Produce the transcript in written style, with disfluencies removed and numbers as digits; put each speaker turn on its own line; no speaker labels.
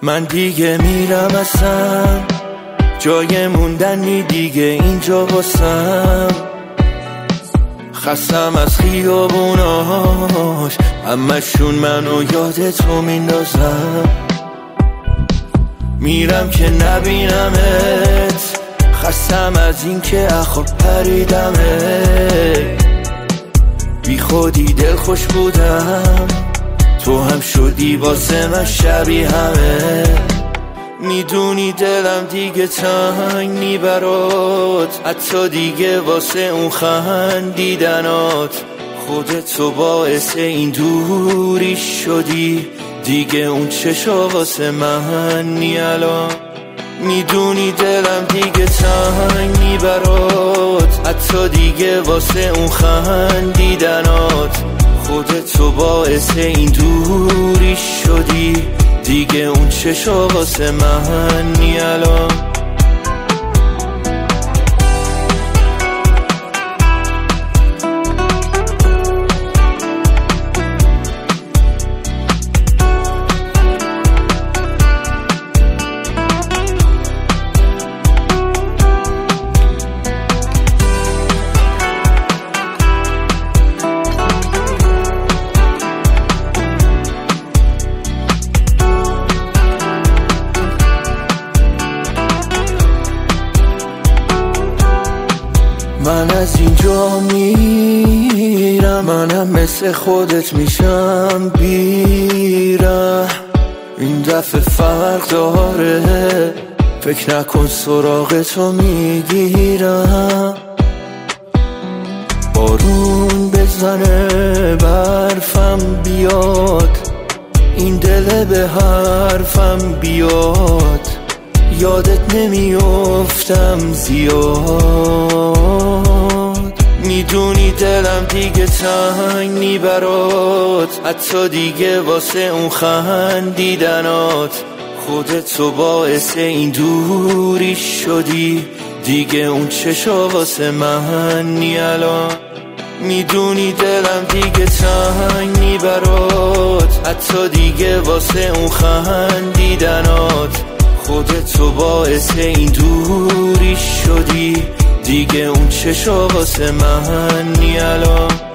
من دیگه میرم اصلا، جای موندنی دیگه اینجا واسم. خستم از خیابوناش، همشون منو یاد تو میندازم. میرم که نبینمت، خستم از این که اخواب پریدمه. بی خودی دل خوش بودم، تو هم شدی واسه من شبیه همه. میدونی دلم دیگه تنگ میبرات، حتی دیگه واسه اون خندیدنات. خودتو باعث این دوری شدی، دیگه اون چشا واسه من نی الان. میدونی دلم دیگه تنگ میبرات، حتی دیگه واسه اون خندیدنات. خودتو باعث این دوری شدی، دیگه اون چشا واسه من نی الان. من از اینجا میرم، منم مثل خودت میشم بیره. این دفعه فرق داره، فکر نکن سراغ تو میگیرم. بارون بزنه برفم بیاد، این دل به حرفم بیاد. یادت نمیافتم زیاد، میدونی دلم دیگه تنگ میبرات، حتی دیگه واسه اون خندیدنات. خودتو باعث این دوری شدی، دیگه اون چشا واسه من نی الان. میدونی دلم دیگه تنگ میبرات، حتی دیگه واسه اون خندیدنات. خودتو باعث این دوری شدی، دیگه اون چشا واسه من نی الان.